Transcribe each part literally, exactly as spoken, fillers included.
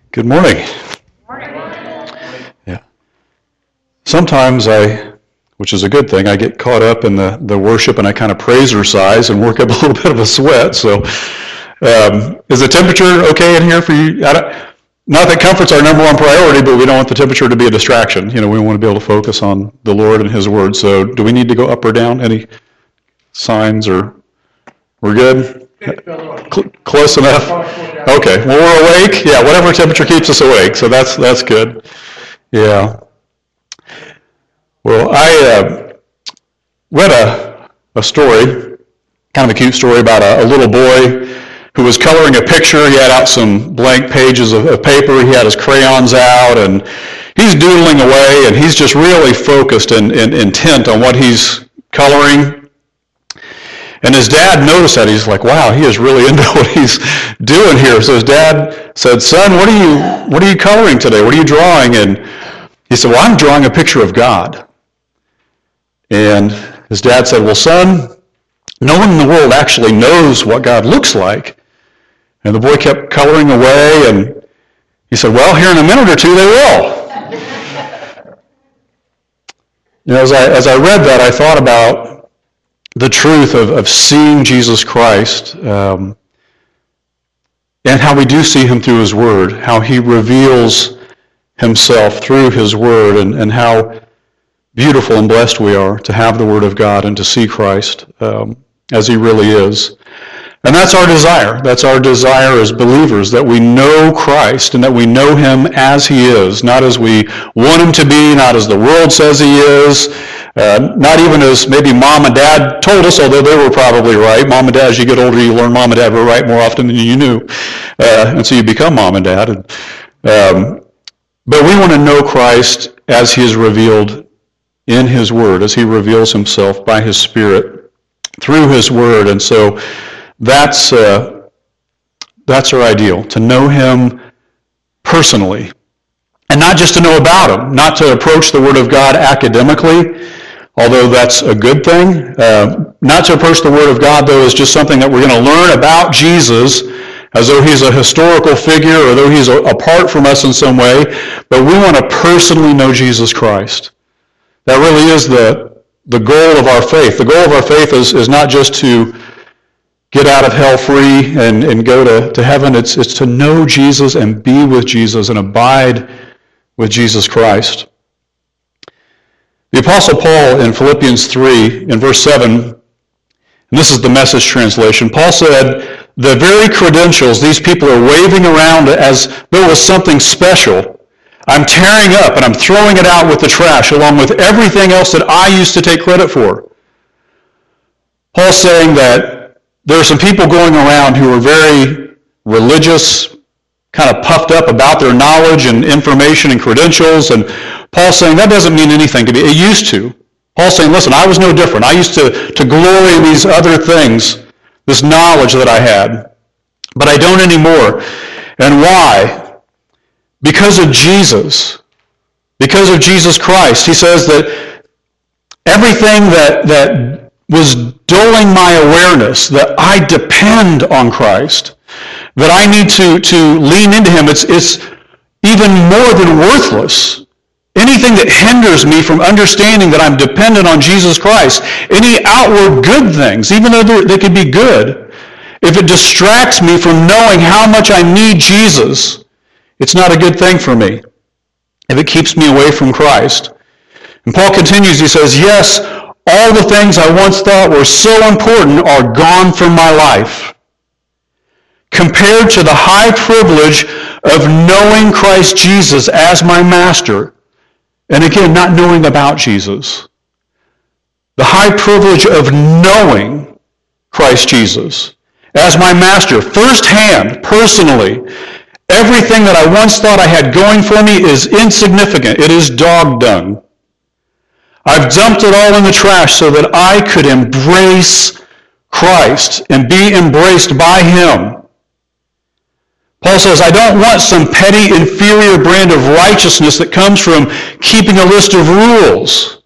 Good morning. Morning. Yeah. Sometimes I, which is a good thing, I get caught up in the, the worship and I kind of praise-ercise and work up a little bit of a sweat. So um, is the temperature okay in here for you? I don't, not that comfort's our number one priority, but we don't want the temperature to be a distraction. You know, we want to be able to focus on the Lord and His Word. So do we need to go up or down? Any signs or we're good? Cl- close enough? Okay. Well, we're awake. Yeah, whatever temperature keeps us awake. So that's that's good. Yeah. Well, I uh, read a, a story, kind of a cute story about a, a little boy who was coloring a picture. He had out some blank pages of, of paper. He had his crayons out, and he's doodling away, and he's just really focused and, and intent on what he's coloring. And his dad noticed that. He's like, wow, he is really into what he's doing here. So his dad said, son, what are you what are you coloring today? What are you drawing? And he said, well, I'm drawing a picture of God. And his dad said, well, son, no one in the world actually knows what God looks like. And the boy kept coloring away, and he said, well, here in a minute or two, they will. You know, as I, as I read that, I thought about the truth of, of seeing Jesus Christ um, and how we do see Him through His Word, how He reveals Himself through His Word, and, and how beautiful and blessed we are to have the Word of God and to see Christ um, as He really is. And that's our desire. That's our desire as believers, that we know Christ and that we know Him as He is, not as we want Him to be, not as the world says He is, uh, not even as maybe mom and dad told us, although they were probably right. Mom and dad, as you get older, you learn mom and dad were right more often than you knew. Uh, and so you become mom and dad. And, um, but we want to know Christ as He is revealed in His Word, as He reveals Himself by His Spirit through His Word. And so That's uh, that's our ideal, to know Him personally. And not just to know about Him, not to approach the Word of God academically, although that's a good thing. Uh, not to approach the Word of God, though, as just something that we're going to learn about Jesus as though He's a historical figure or though He's a, apart from us in some way, but we want to personally know Jesus Christ. That really is the, the goal of our faith. The goal of our faith is, is not just to get out of hell free and, and go to, to heaven. It's, it's to know Jesus and be with Jesus and abide with Jesus Christ. The Apostle Paul in Philippians three, in verse seven, and this is the Message translation, Paul said, the very credentials these people are waving around as though it was something special, I'm tearing up and I'm throwing it out with the trash along with everything else that I used to take credit for. Paul's saying that there are some people going around who are very religious, kind of puffed up about their knowledge and information and credentials, and Paul's saying that doesn't mean anything to me. It used to. Paul's saying, listen, I was no different. I used to, to glory in these other things, this knowledge that I had, but I don't anymore. And why? Because of Jesus. Because of Jesus Christ. He says that everything that, that was dulling my awareness, that I depend on Christ, that I need to, to lean into Him, it's, it's even more than worthless. Anything that hinders me from understanding that I'm dependent on Jesus Christ, any outward good things, even though they could be good, if it distracts me from knowing how much I need Jesus, it's not a good thing for me. If it keeps me away from Christ. And Paul continues, he says, yes, all the things I once thought were so important are gone from my life, compared to the high privilege of knowing Christ Jesus as my master. And again, not knowing about Jesus. The high privilege of knowing Christ Jesus as my master, firsthand, personally. Everything that I once thought I had going for me is insignificant. It is dog dung. I've dumped it all in the trash so that I could embrace Christ and be embraced by Him. Paul says, I don't want some petty, inferior brand of righteousness that comes from keeping a list of rules.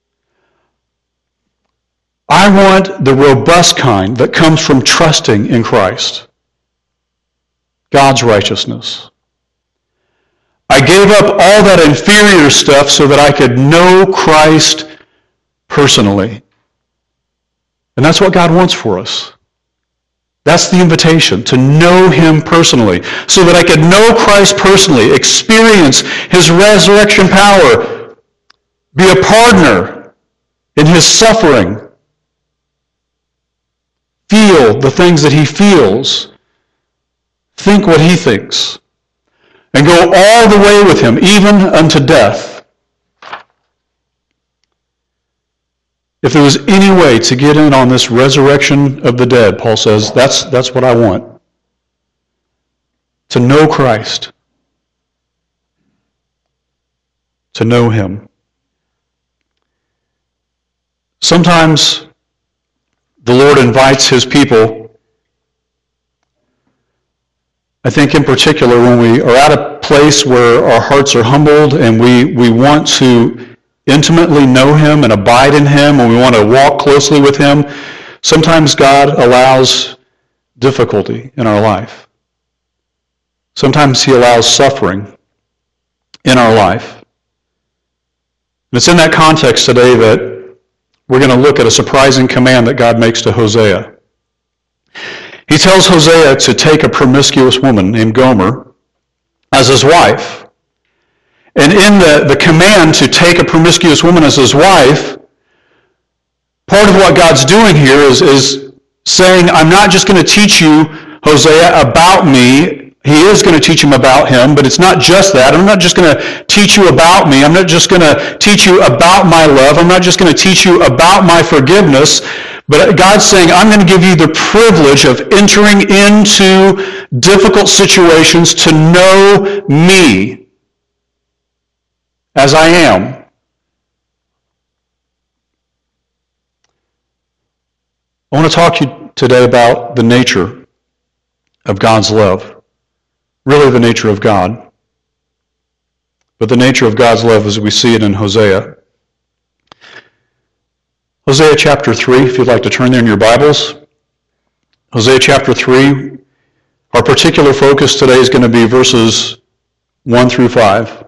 I want the robust kind that comes from trusting in Christ. God's righteousness. I gave up all that inferior stuff so that I could know Christ personally. And that's what God wants for us. That's the invitation, to know Him personally, so that I could know Christ personally, experience His resurrection power, be a partner in His suffering, feel the things that He feels, think what He thinks, and go all the way with Him, even unto death. If there was any way to get in on this resurrection of the dead, Paul says, that's, that's what I want. To know Christ. To know Him. Sometimes the Lord invites His people, I think in particular when we are at a place where our hearts are humbled and we, we want to intimately know Him and abide in Him, and we want to walk closely with Him, sometimes God allows difficulty in our life. Sometimes He allows suffering in our life. And it's in that context today that we're going to look at a surprising command that God makes to Hosea. He tells Hosea to take a promiscuous woman named Gomer as his wife. And in the, the command to take a promiscuous woman as his wife, part of what God's doing here is, is saying, I'm not just going to teach you, Hosea, about me. He is going to teach him about Him, but it's not just that. I'm not just going to teach you about me. I'm not just going to teach you about my love. I'm not just going to teach you about my forgiveness. But God's saying, I'm going to give you the privilege of entering into difficult situations to know me as I am. I want to talk to you today about the nature of God's love. Really the nature of God. But the nature of God's love as we see it in Hosea. Hosea chapter three, if you'd like to turn there in your Bibles. Hosea chapter three, our particular focus today is going to be verses one through five.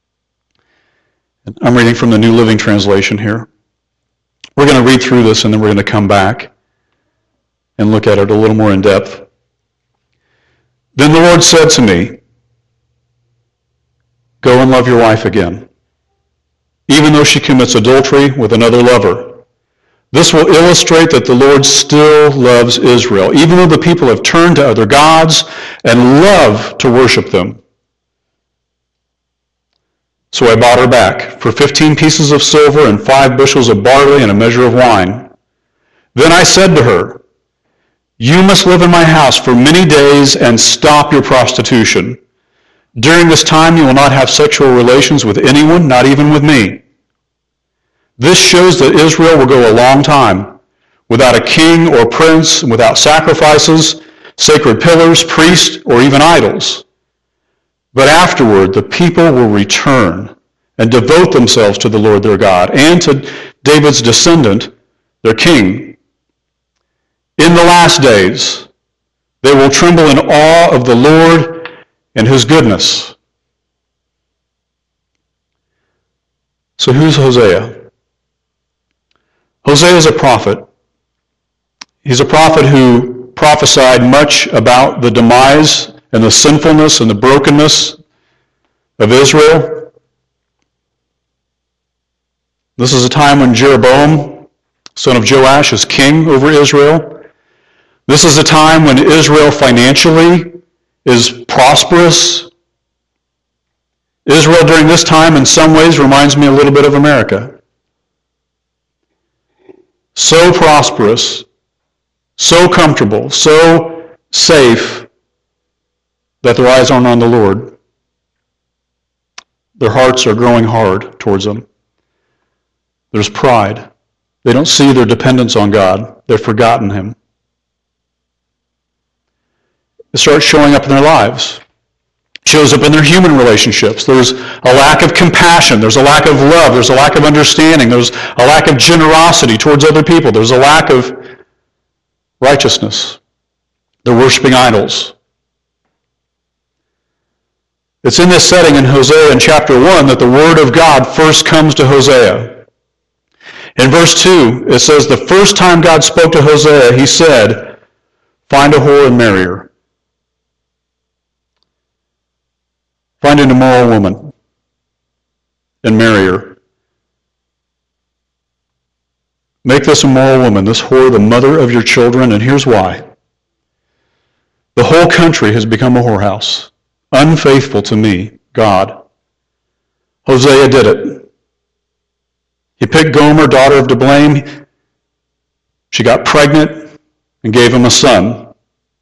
I'm reading from the New Living Translation here. We're going to read through this and then we're going to come back and look at it a little more in depth. Then the Lord said to me, go and love your wife again, even though she commits adultery with another lover. This will illustrate that the Lord still loves Israel, even though the people have turned to other gods and love to worship them. So I bought her back for fifteen pieces of silver and five bushels of barley and a measure of wine. Then I said to her, you must live in my house for many days and stop your prostitution. During this time you will not have sexual relations with anyone, not even with me. This shows that Israel will go a long time without a king or prince, without sacrifices, sacred pillars, priests, or even idols. But afterward, the people will return and devote themselves to the Lord their God and to David's descendant, their king. In the last days, they will tremble in awe of the Lord and His goodness. So who's Hosea? Hosea is a prophet. He's a prophet who prophesied much about the demise and the sinfulness and the brokenness of Israel. This is a time when Jeroboam, son of Joash, is king over Israel. This is a time when Israel financially is prosperous. Israel during this time in some ways reminds me a little bit of America. So prosperous, so comfortable, so safe, that their eyes aren't on the Lord. Their hearts are growing hard towards Him. There's pride. They don't see their dependence on God. They've forgotten Him. It starts showing up in their lives. It shows up in their human relationships. There's a lack of compassion. There's a lack of love. There's a lack of understanding. There's a lack of generosity towards other people. There's a lack of righteousness. They're worshiping idols. It's in this setting in Hosea in chapter one that the word of God first comes to Hosea. In verse two, it says, the first time God spoke to Hosea, he said, find a whore and marry her. Find an immoral woman and marry her. Make this immoral woman, this whore, the mother of your children, and here's why. The whole country has become a whorehouse, unfaithful to me, God. Hosea did it. He picked Gomer, daughter of Diblaim. She got pregnant and gave him a son.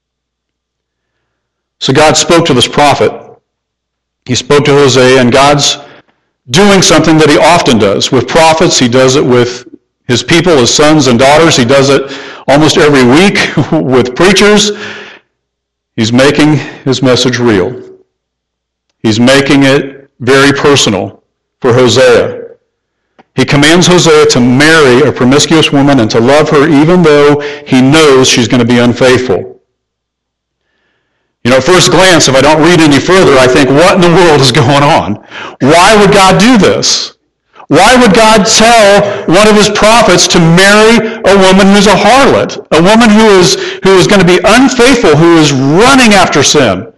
So God spoke to this prophet. He spoke to Hosea, and God's doing something that he often does. With prophets, he does it with his people, his sons and daughters. He does it almost every week with preachers. He's making his message real. He's making it very personal for Hosea. He commands Hosea to marry a promiscuous woman and to love her even though he knows she's going to be unfaithful. You know, at first glance, if I don't read any further, I think, what in the world is going on? Why would God do this? Why would God tell one of his prophets to marry a woman who's a harlot, a woman who is, who is going to be unfaithful, who is running after sin?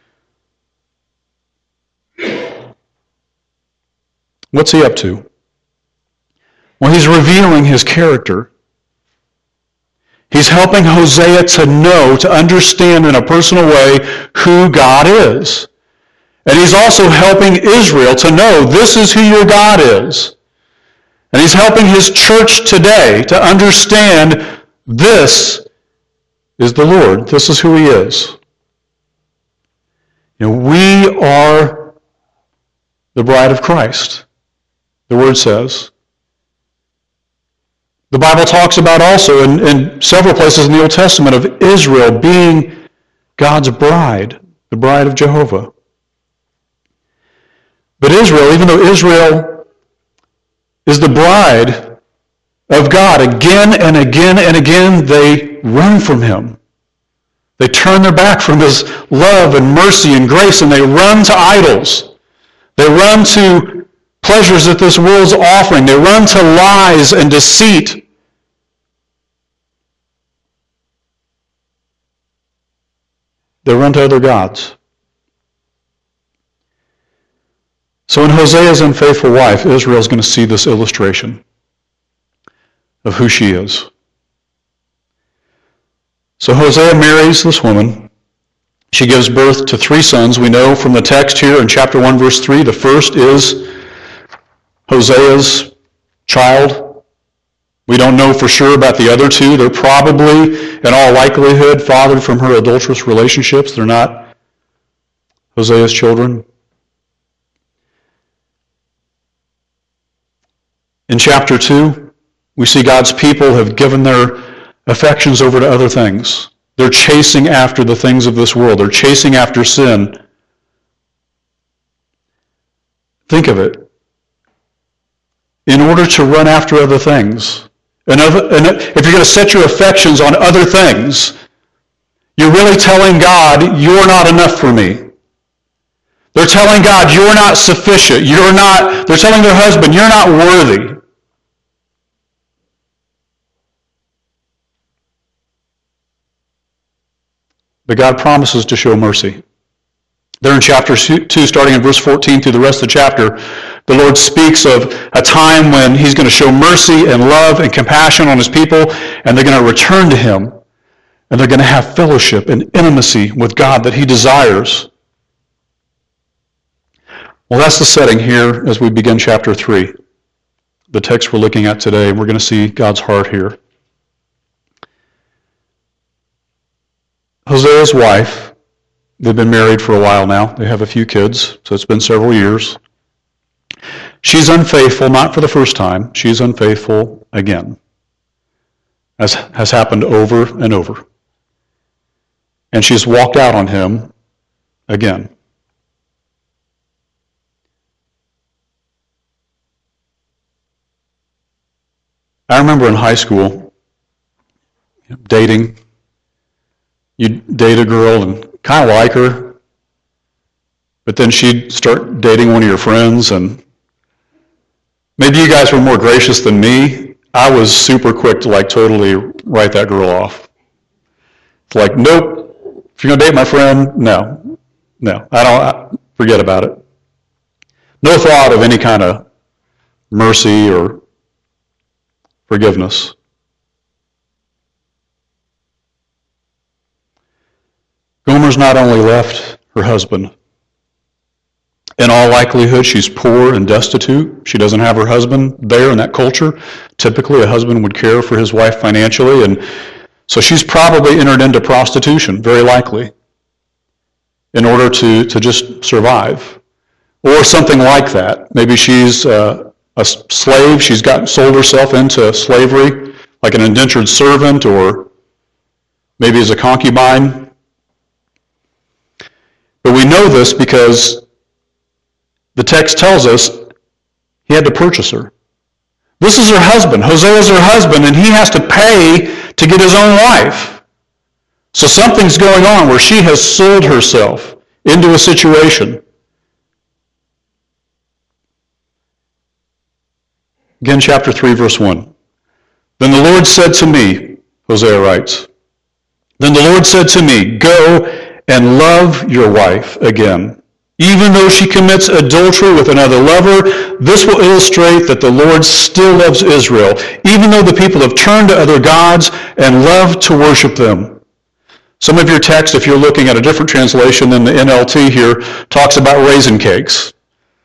What's he up to? Well, he's revealing his character. He's helping Hosea to know, to understand in a personal way who God is. And he's also helping Israel to know this is who your God is. And he's helping his church today to understand this is the Lord. This is who he is. You know, we are the bride of Christ, the Word says. The Bible talks about also in, in several places in the Old Testament of Israel being God's bride, the bride of Jehovah. But Israel, even though Israel is the bride of God, again and again and again they run from him. They turn their back from his love and mercy and grace, and they run to idols. They run to pleasures that this world's offering. They run to lies and deceit. They run to other gods. So in Hosea's unfaithful wife, Israel's going to see this illustration of who she is. So Hosea marries this woman. She gives birth to three sons. We know from the text here in chapter one, verse three, the first is Hosea's child. We don't know for sure about the other two. They're probably, in all likelihood, fathered from her adulterous relationships. They're not Hosea's children. In chapter two, we see God's people have given their affections over to other things. They're chasing after the things of this world. They're chasing after sin. Think of it. In order to run after other things, and if you're going to set your affections on other things, you're really telling God, you're not enough for me. They're telling God, you're not sufficient. You're not, they're telling their husband, you're not worthy. But God promises to show mercy. There in chapter two, starting in verse fourteen through the rest of the chapter, the Lord speaks of a time when he's going to show mercy and love and compassion on his people, and they're going to return to him, and they're going to have fellowship and intimacy with God that he desires. Well, that's the setting here as we begin chapter three. The text we're looking at today, we're going to see God's heart here. Hosea's wife, they've been married for a while now. They have a few kids, so it's been several years. She's unfaithful, not for the first time. She's unfaithful again, as has happened over and over. And she's walked out on him again. I remember in high school, dating. You date a girl and kind of like her, but then she'd start dating one of your friends, and maybe you guys were more gracious than me. I was super quick to like totally write that girl off. It's like, nope, if you're going to date my friend, no, no, I don't, I, forget about it. No thought of any kind of mercy or forgiveness. Gomer's not only left her husband. In all likelihood, she's poor and destitute. She doesn't have her husband there in that culture. Typically, a husband would care for his wife financially, and so she's probably entered into prostitution, very likely, in order to, to just survive. Or something like that. Maybe she's uh, a slave. She's got sold herself into slavery, like an indentured servant, or maybe as a concubine. But we know this because the text tells us he had to purchase her. This is her husband. Hosea is her husband, and he has to pay to get his own wife. So something's going on where she has sold herself into a situation. Again, chapter three, verse one. Then the Lord said to me, Hosea writes, Then the Lord said to me, Go and love your wife again. Even though she commits adultery with another lover, this will illustrate that the Lord still loves Israel, even though the people have turned to other gods and love to worship them. Some of your text, if you're looking at a different translation than the N L T here, talks about raisin cakes,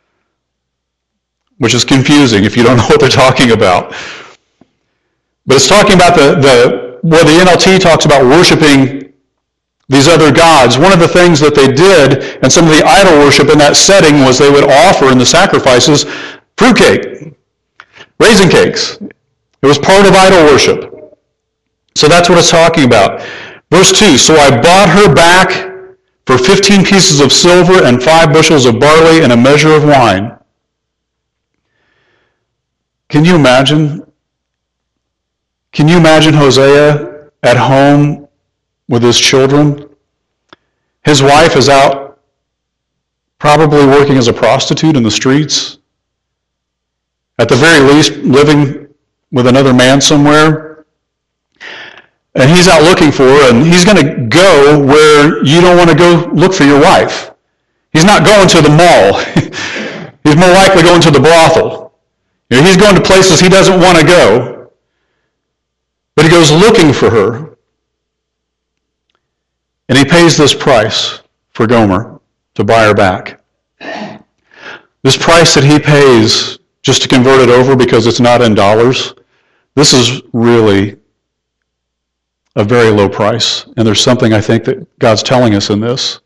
which is confusing if you don't know what they're talking about. But it's talking about the, the where the N L T talks about worshiping these other gods. One of the things that they did, and some of the idol worship in that setting, was they would offer in the sacrifices fruitcake, raisin cakes. It was part of idol worship. So that's what it's talking about. Verse two, So I bought her back for fifteen pieces of silver and five bushels of barley and a measure of wine. Can you imagine? Can you imagine Hosea at home with his children? His wife is out probably working as a prostitute in the streets. At the very least, living with another man somewhere. And he's out looking for her, and he's going to go where you don't want to go look for your wife. He's not going to the mall. He's more likely going to the brothel. You know, he's going to places he doesn't want to go. But he goes looking for her. And he pays this price for Gomer to buy her back. This price that he pays just to convert it over because it's not in dollars, this is really a very low price. And there's something I think that God's telling us in this.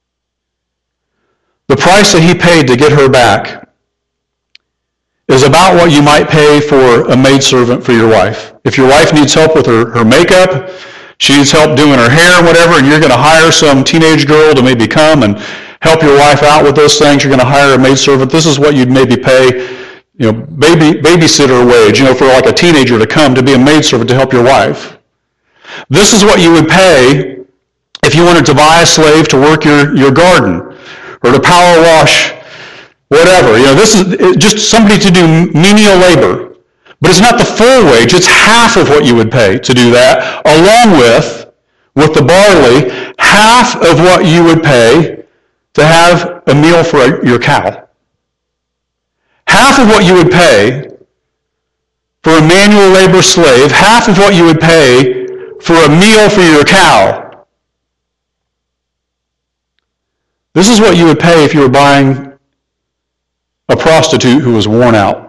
The price that he paid to get her back is about what you might pay for a maidservant for your wife. If your wife needs help with her, her makeup, she needs help doing her hair and whatever, and you're going to hire some teenage girl to maybe come and help your wife out with those things. You're going to hire a maidservant. This is what you'd maybe pay, you know, baby babysitter wage, you know, for like a teenager to come to be a maidservant to help your wife. This is what you would pay if you wanted to buy a slave to work your, your garden or to power wash whatever. You know, this is just somebody to do menial labor. But it's not the full wage, it's half of what you would pay to do that, along with, with the barley, half of what you would pay to have a meal for your cow. Half of what you would pay for a manual labor slave, half of what you would pay for a meal for your cow. This is what you would pay if you were buying a prostitute who was worn out,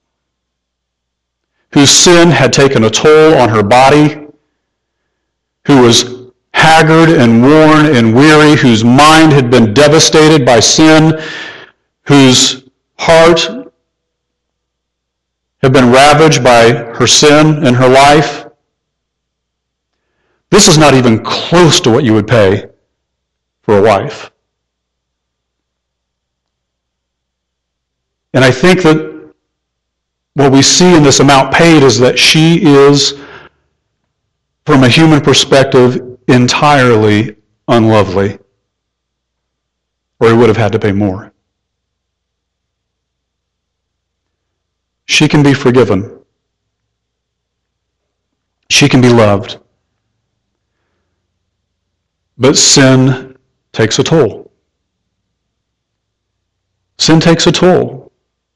whose sin had taken a toll on her body, who was haggard and worn and weary, whose mind had been devastated by sin, whose heart had been ravaged by her sin in her life. This is not even close to what you would pay for a wife. And I think that what we see in this amount paid is that she is, from a human perspective, entirely unlovely. or he would have had to pay more. She can be forgiven. She can be loved. But sin takes a toll. Sin takes a toll.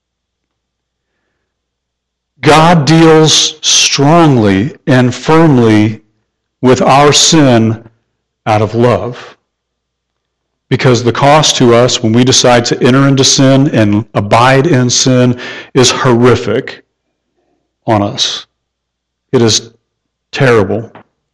God deals strongly and firmly with our sin out of love. Because the cost to us when we decide to enter into sin and abide in sin is horrific on us. It is terrible.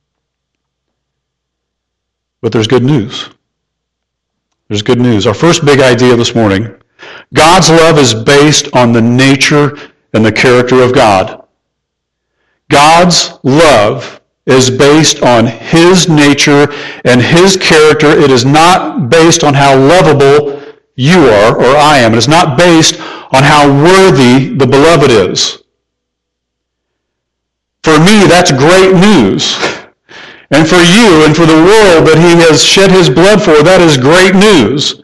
But there's good news. There's good news. Our first big idea this morning, God's love is based on the nature and the character of God. God's love is based on His nature and His character. It is not based on how lovable you are or I am. It is not based on how worthy the beloved is. For me, that's great news. And for you and for the world that He has shed His blood for, that is great news.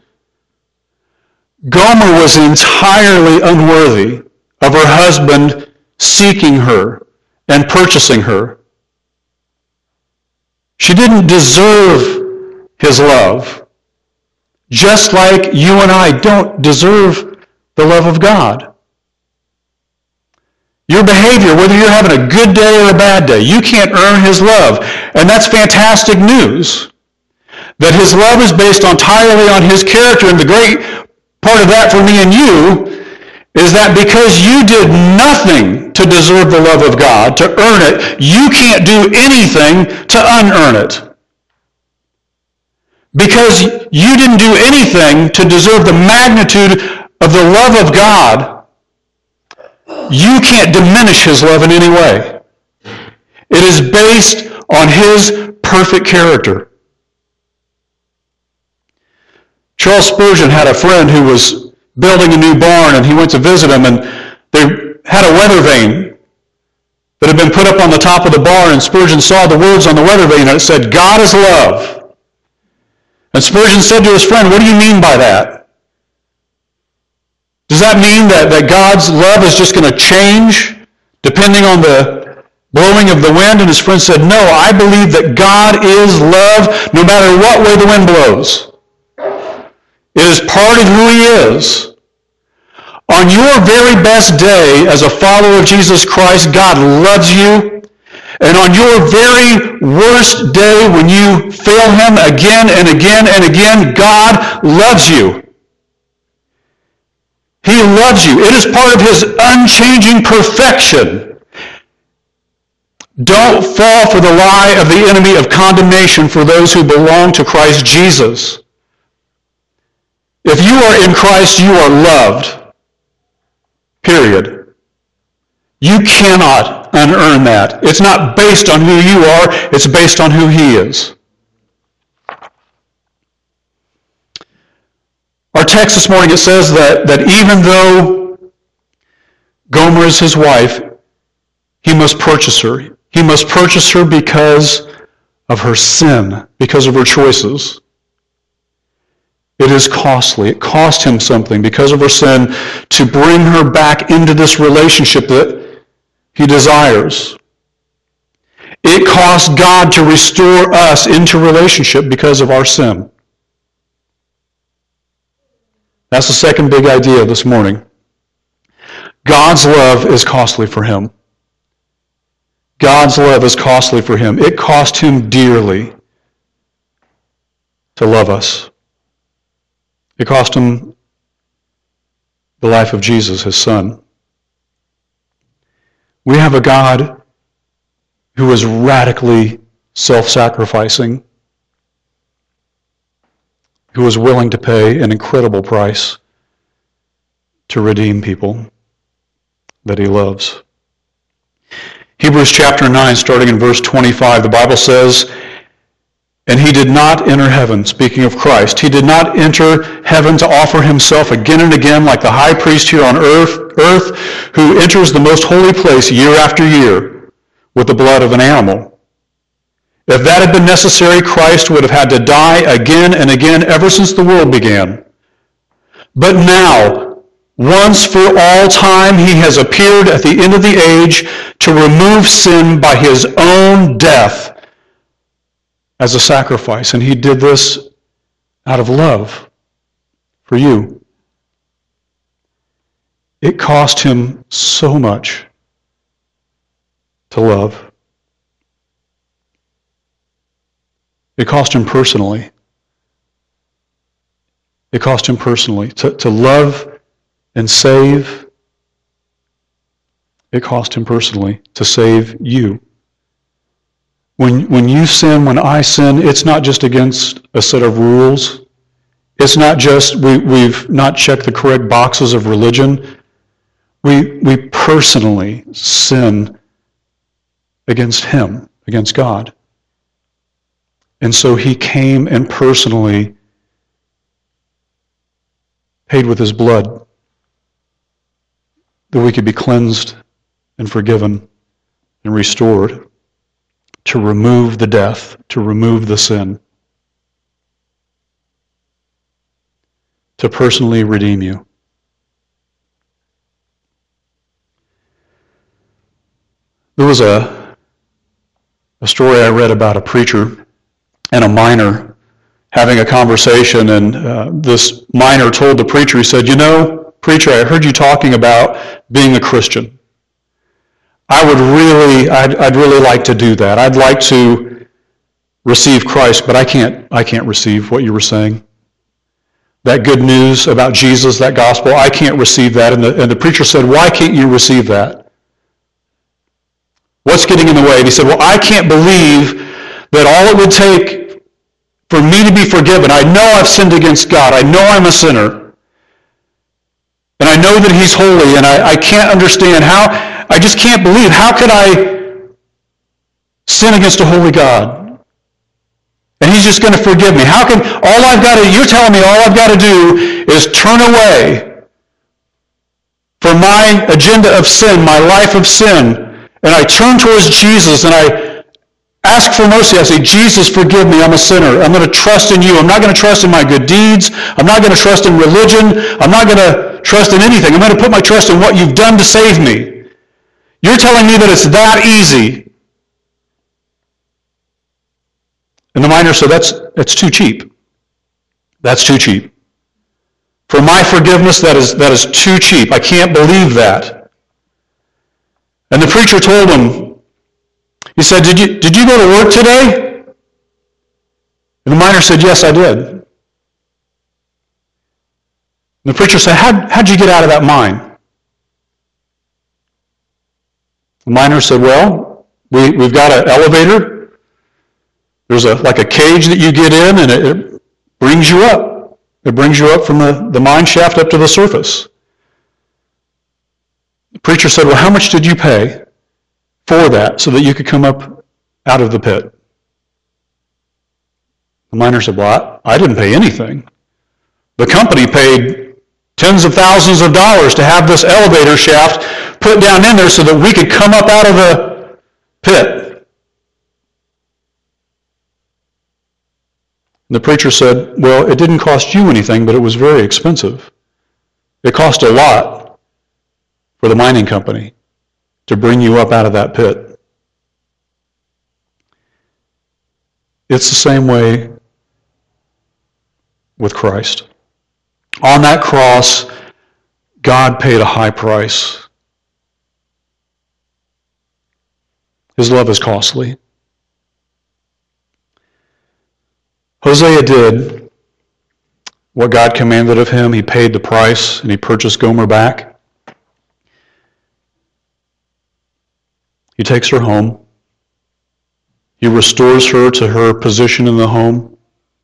Gomer was entirely unworthy of her husband seeking her and purchasing her. She didn't deserve his love, just like you and I don't deserve the love of God. Your behavior, whether you're having a good day or a bad day, you can't earn His love. And that's fantastic news. That His love is based entirely on His character. And the great part of that for me and you is that because you did nothing to deserve the love of God, to earn it, you can't do anything to unearn it. Because you didn't do anything to deserve the magnitude of the love of God, you can't diminish His love in any way. It is based on His perfect character. Charles Spurgeon had a friend who was building a new barn, and he went to visit him, and they had a weather vane that had been put up on the top of the barn, and Spurgeon saw the words on the weather vane, and it said, "God is love." And Spurgeon said to his friend, "What do you mean by that? Does that mean that, that God's love is just going to change depending on the blowing of the wind?" And his friend said, "No, I believe that God is love no matter what way the wind blows. It is part of who He is. On your very best day as a follower of Jesus Christ, God loves you. And on your very worst day when you fail Him again and again and again, God loves you. He loves you. It is part of His unchanging perfection. Don't fall for the lie of the enemy of condemnation for those who belong to Christ Jesus. If you are in Christ, you are loved. Period. You cannot unearn that. It's not based on who you are, it's based on who He is. Our text this morning, it says that, that even though Gomer is his wife, he must purchase her. He must purchase her because of her sin, because of her choices. It is costly. It cost him something because of her sin to bring her back into this relationship that he desires. It cost God to restore us into relationship because of our sin. That's the second big idea this morning. God's love is costly for Him. God's love is costly for Him. It cost Him dearly to love us. It cost Him the life of Jesus, His Son. We have a God who is radically self-sacrificing, who is willing to pay an incredible price to redeem people that He loves. Hebrews chapter nine, starting in verse twenty-five, the Bible says, "And He did not enter heaven," speaking of Christ, "He did not enter heaven to offer Himself again and again like the high priest here on earth, earth who enters the most holy place year after year with the blood of an animal. If that had been necessary, Christ would have had to die again and again ever since the world began. But now, once for all time, he has appeared at the end of the age to remove sin by his own death as a sacrifice. And he did this out of love for you. It cost him so much to love. It cost him personally. It cost him personally. To, to love and save, it cost him personally to save you. When, when you sin, when I sin, it's not just against a set of rules. It's not just we, we've not checked the correct boxes of religion. We, we personally sin against him, against God. And so he came and personally paid with his blood that we could be cleansed and forgiven and restored, to remove the death, to remove the sin, to personally redeem you. There was a, a story I read about a preacher and a miner having a conversation, and uh, this miner told the preacher, he said, "You know, preacher, I heard you talking about being a Christian. I would really, I'd, I'd really like to do that. I'd like to receive Christ, but I can't, I can't receive what you were saying. That good news about Jesus, that gospel, I can't receive that." And the, and the preacher said, "Why can't you receive that? What's getting in the way?" And he said, "Well, I can't believe that all it would take for me to be forgiven, I know I've sinned against God, I know I'm a sinner, and I know that he's holy, and I, I can't understand how, I just can't believe, how could I sin against a holy God? And he's just going to forgive me. How can, all I've got to, you're telling me all I've got to do is turn away from my agenda of sin, my life of sin, and I turn towards Jesus, and I ask for mercy. I say, Jesus, forgive me. I'm a sinner. I'm going to trust in you. I'm not going to trust in my good deeds. I'm not going to trust in religion. I'm not going to trust in anything. I'm going to put my trust in what you've done to save me. You're telling me that it's that easy." And the miner said, that's, that's too cheap. That's too cheap. For my forgiveness, that is, that is too cheap. I can't believe that. And the preacher told him, he said, did you, did you go to work today? And the miner said, "Yes, I did." And the preacher said, How, how'd you get out of that mine? The miner said, "Well, we, we've got an elevator. There's a like a cage that you get in, and it, it brings you up. It brings you up from the, the mine shaft up to the surface." The preacher said, "Well, how much did you pay for that so that you could come up out of the pit?" The miner said, "Well, I, I didn't pay anything. The company paid tens of thousands of dollars to have this elevator shaft put down in there so that we could come up out of the pit." And the preacher said, "Well, it didn't cost you anything, but it was very expensive. It cost a lot for the mining company to bring you up out of that pit." It's the same way with Christ. On that cross, God paid a high price. His love is costly. Hosea did what God commanded of him. He paid the price, and he purchased Gomer back. He takes her home. He restores her to her position in the home.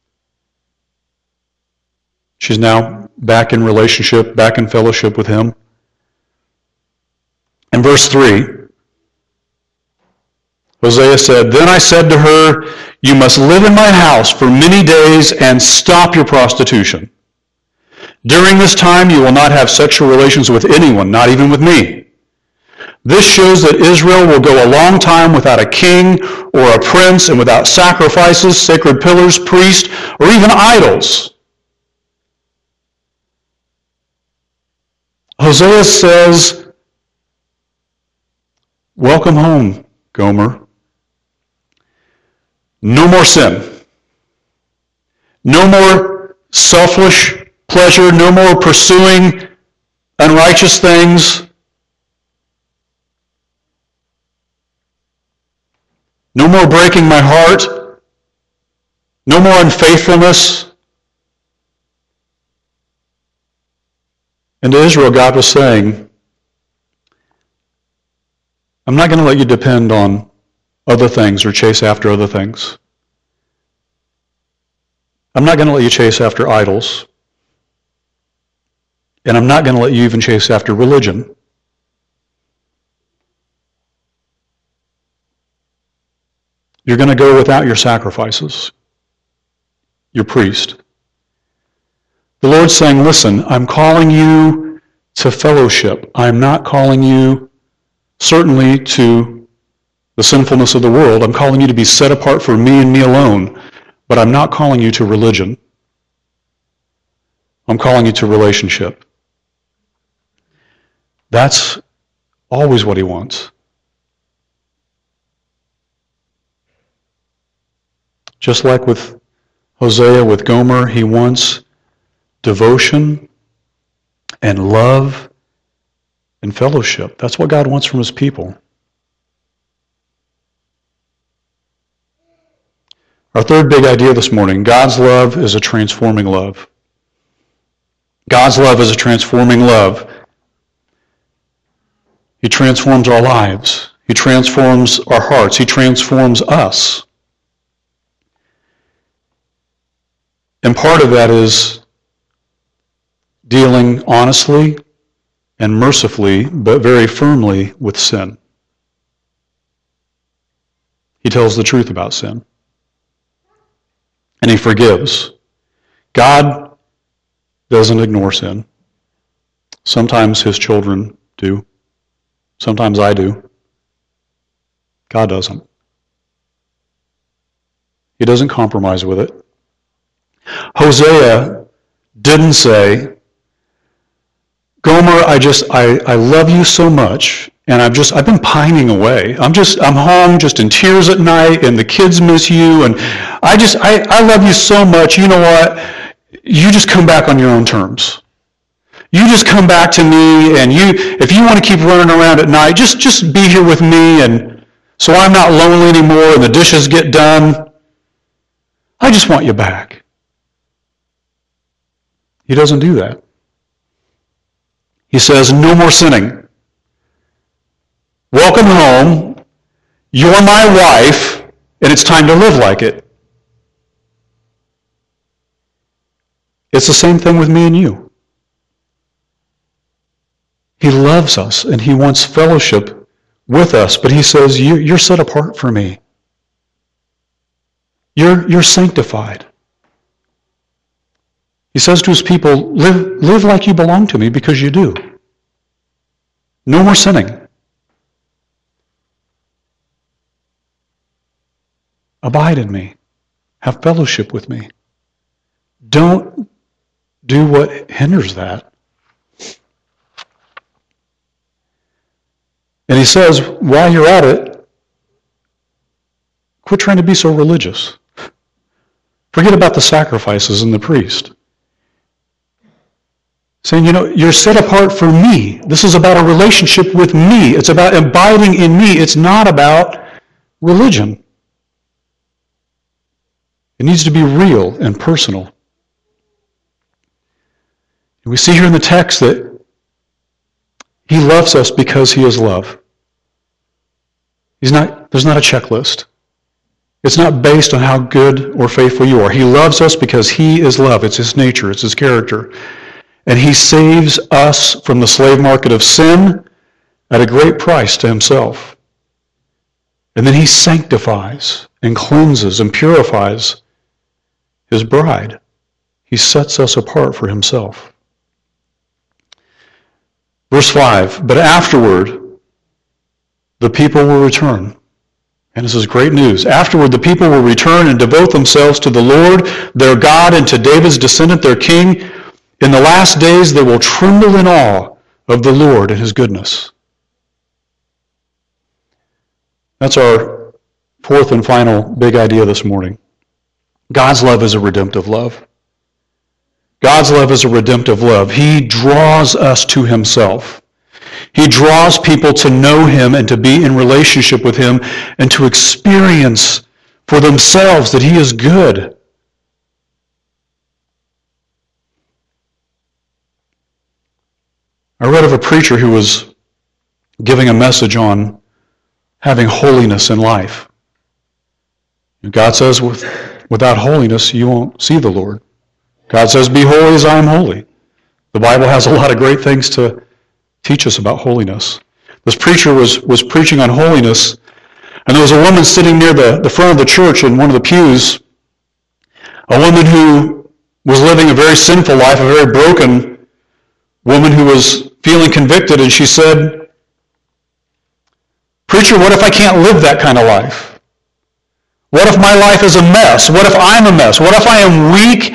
She's now back in relationship, back in fellowship with him. In verse three, Hosea said, "Then I said to her, you must live in my house for many days and stop your prostitution. During this time you will not have sexual relations with anyone, not even with me. This shows that Israel will go a long time without a king or a prince and without sacrifices, sacred pillars, priests, or even idols. Hosea says, welcome home, Gomer. No more sin. No more selfish pleasure. No more pursuing unrighteous things. No more breaking my heart. No more unfaithfulness. And to Israel, God was saying, I'm not going to let you depend on other things or chase after other things. I'm not going to let you chase after idols. And I'm not going to let you even chase after religion. You're going to go without your sacrifices, your priest. The Lord's saying, listen, I'm calling you to fellowship. I'm not calling you, certainly, to the sinfulness of the world. I'm calling you to be set apart for me and me alone. But I'm not calling you to religion. I'm calling you to relationship. That's always what he wants. Just like with Hosea, with Gomer, he wants devotion and love and fellowship. That's what God wants from his people. Our third big idea this morning, God's love is a transforming love. God's love is a transforming love. He transforms our lives. He transforms our hearts. He transforms us. And part of that is dealing honestly and mercifully, but very firmly with sin. He tells the truth about sin. And he forgives. God doesn't ignore sin. Sometimes his children do. Sometimes I do. God doesn't. He doesn't compromise with it. Hosea didn't say, Gomer, I just, I, I love you so much, and I've just, I've been pining away. I'm just, I'm home just in tears at night, and the kids miss you, and I just, I, I love you so much. You know what? You just come back on your own terms. You just come back to me, and you, if you want to keep running around at night, just, just be here with me, and so I'm not lonely anymore, and the dishes get done. I just want you back. He doesn't do that. He says, no more sinning. Welcome home. You're my wife, and it's time to live like it. It's the same thing with me and you. He loves us, and he wants fellowship with us, but he says, you're set apart for me. You're, you're sanctified. He says to his people, live, live like you belong to me, because you do. No more sinning. Abide in me. Have fellowship with me. Don't do what hinders that. And he says, while you're at it, quit trying to be so religious. Forget about the sacrifices and the priest. Saying, you know, you're set apart for me. This is about a relationship with me. It's about abiding in me. It's not about religion. It needs to be real and personal. And we see here in the text that he loves us because he is love. He's not, there's not a checklist. It's not based on how good or faithful you are. He loves us because he is love. It's his nature. It's his character. And he saves us from the slave market of sin at a great price to himself. And then he sanctifies and cleanses and purifies his bride. He sets us apart for himself. Verse five, but afterward, the people will return. And this is great news. Afterward, the people will return and devote themselves to the Lord, their God, and to David's descendant, their king. In the last days, they will tremble in awe of the Lord and his goodness. That's our fourth and final big idea this morning. God's love is a redemptive love. God's love is a redemptive love. He draws us to himself. He draws people to know him and to be in relationship with him and to experience for themselves that he is good. I read of a preacher who was giving a message on having holiness in life. God says, with, without holiness, you won't see the Lord. God says, be holy as I am holy. The Bible has a lot of great things to teach us about holiness. This preacher was, was preaching on holiness, and there was a woman sitting near the, the front of the church in one of the pews, a woman who was living a very sinful life, a very broken woman who was feeling convicted, and she said, "Preacher, what if I can't live that kind of life? What if my life is a mess? What if I'm a mess? What if I am weak?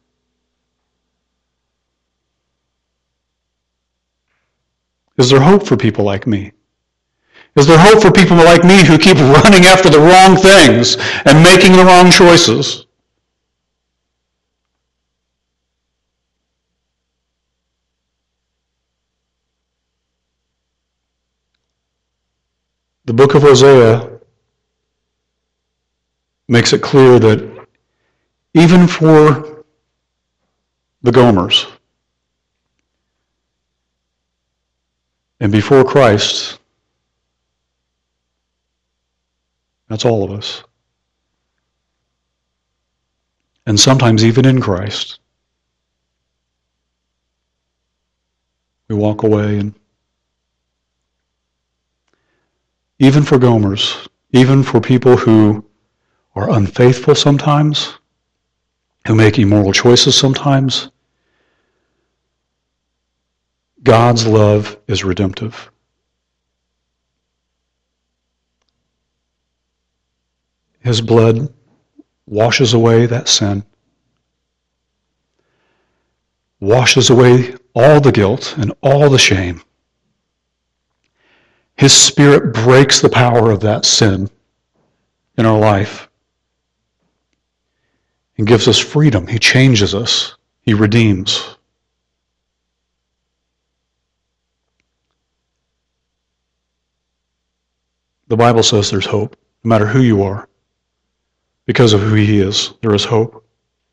Is there hope for people like me? Is there hope for people like me who keep running after the wrong things and making the wrong choices?" The book of Hosea makes it clear that even for the Gomers and before Christ, that's all of us. And sometimes even in Christ, we walk away, and even for Gomers, even for people who are unfaithful sometimes, who make immoral choices sometimes, God's love is redemptive. His blood washes away that sin, washes away all the guilt and all the shame. His Spirit breaks the power of that sin in our life and gives us freedom. He changes us. He redeems. The Bible says there's hope, no matter who you are. Because of who he is, there is hope.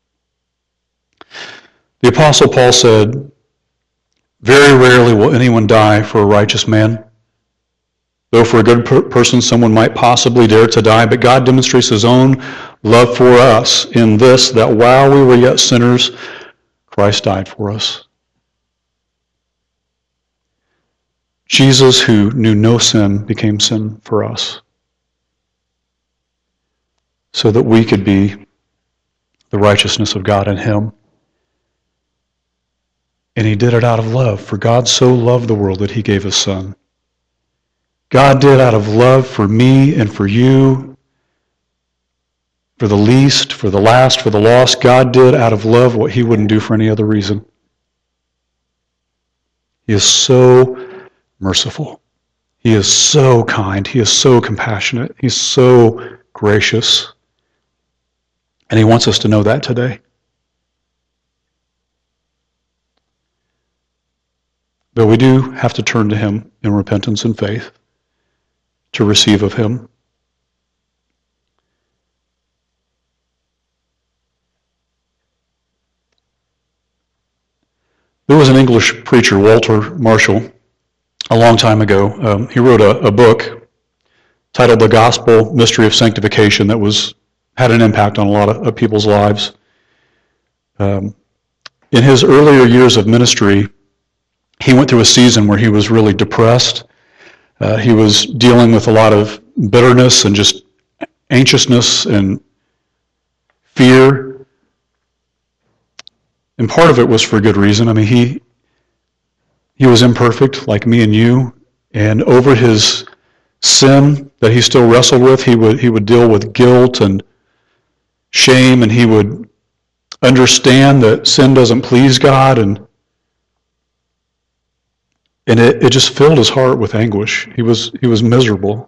The Apostle Paul said, "Very rarely will anyone die for a righteous man. Though for a good per- person someone might possibly dare to die, but God demonstrates his own love for us in this, that while we were yet sinners, Christ died for us." Jesus, who knew no sin, became sin for us, so that we could be the righteousness of God in him. And he did it out of love, for God so loved the world that he gave his Son. God did out of love for me and for you, for the least, for the last, for the lost. God did out of love what he wouldn't do for any other reason. He is so merciful. He is so kind. He is so compassionate. He's so gracious. And he wants us to know that today. But we do have to turn to him in repentance and faith to receive of him. There was an English preacher, Walter Marshall, a long time ago. Um, he wrote a, a book titled The Gospel Mystery of Sanctification that was had an impact on a lot of, of people's lives. Um, in his earlier years of ministry, he went through a season where he was really depressed. Uh, he was dealing with a lot of bitterness and just anxiousness and fear. And part of it was for good reason. I mean, he he was imperfect like me and you, and over his sin that he still wrestled with, he would he would deal with guilt and shame, and he would understand that sin doesn't please God, and And it, it just filled his heart with anguish. He was he was miserable.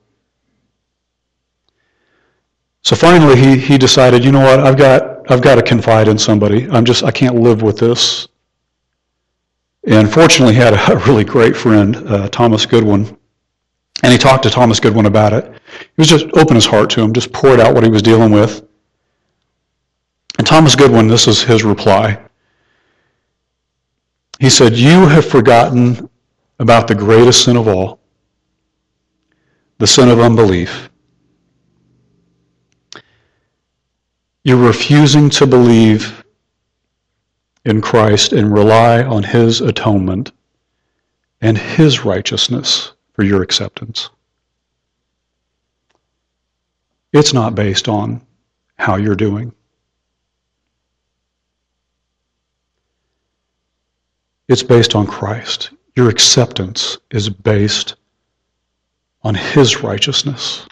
So finally he he decided, you know what, I've got I've got to confide in somebody. I'm just I can't live with this. And fortunately he had a really great friend, uh, Thomas Goodwin. And he talked to Thomas Goodwin about it. He was just open his heart to him, just poured out what he was dealing with. And Thomas Goodwin, this is his reply. He said, "You have forgotten about the greatest sin of all, the sin of unbelief. You're refusing to believe in Christ and rely on his atonement and his righteousness for your acceptance. It's not based on how you're doing. It's based on Christ. Your acceptance is based on his righteousness."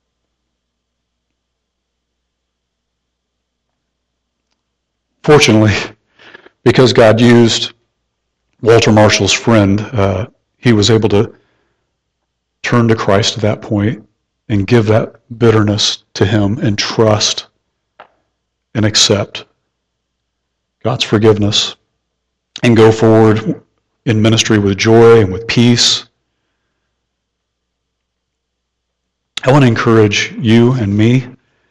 Fortunately, because God used Walter Marshall's friend, uh, he was able to turn to Christ at that point and give that bitterness to him and trust and accept God's forgiveness and go forward in ministry with joy and with peace. I want to encourage you and me,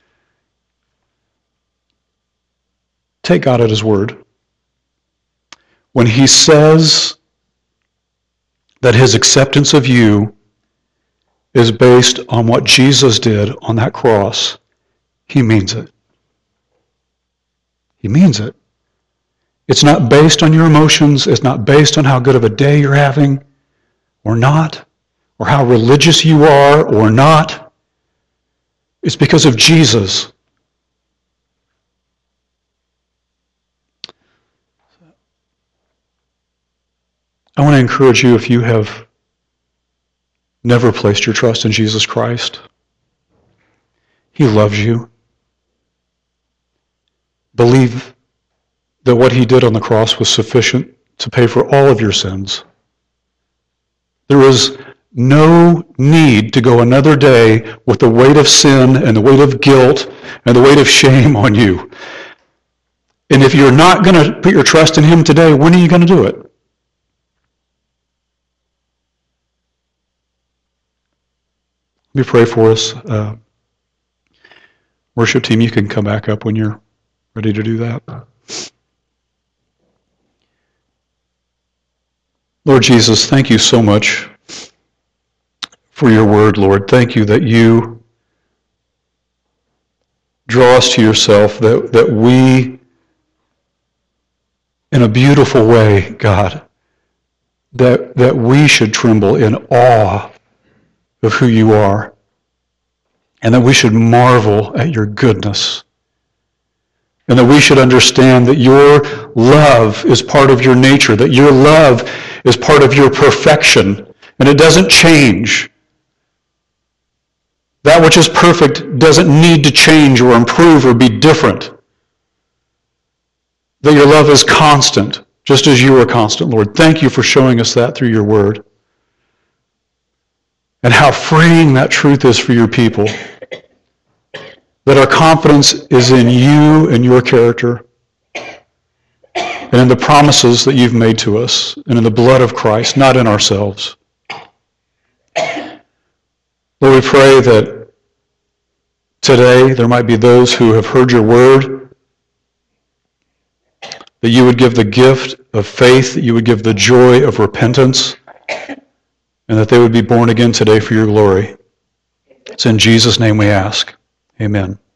take God at his word. When he says that his acceptance of you is based on what Jesus did on that cross, he means it. He means it. It's not based on your emotions. It's not based on how good of a day you're having or not, or how religious you are or not. It's because of Jesus. I want to encourage you, if you have never placed your trust in Jesus Christ, he loves you. Believe that what he did on the cross was sufficient to pay for all of your sins. There is no need to go another day with the weight of sin and the weight of guilt and the weight of shame on you. And if you're not going to put your trust in him today, when are you going to do it? Let me pray for us. Uh, worship team, you can come back up when you're ready to do that. Lord Jesus, thank you so much for your word, Lord. Thank you that you draw us to yourself, that, that we, in a beautiful way, God, that, that we should tremble in awe of who you are, and that we should marvel at your goodness, and that we should understand that your love is part of your nature, that your love is part of your perfection, and it doesn't change. That which is perfect doesn't need to change or improve or be different. That your love is constant, just as you are constant, Lord. Thank you for showing us that through your word. And how freeing that truth is for your people. That our confidence is in you and your character, and in the promises that you've made to us, and in the blood of Christ, not in ourselves. Lord, we pray that today there might be those who have heard your word, that you would give the gift of faith, that you would give the joy of repentance, and that they would be born again today for your glory. It's in Jesus' name we ask. Amen.